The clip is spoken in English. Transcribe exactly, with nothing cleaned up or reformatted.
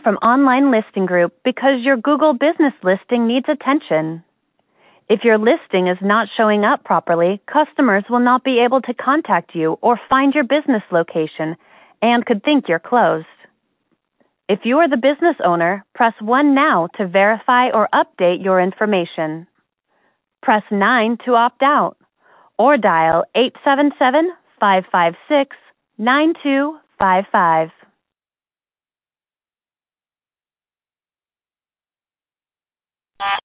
from Online Listing Group because your Google business listing needs attention. If your listing is not showing up properly, customers will not be able to contact you or find your business location and could think you're closed. If you are the business owner, press one now to verify or update your information. Press nine to opt out, or dial eight seven seven, five five six, nine two five five.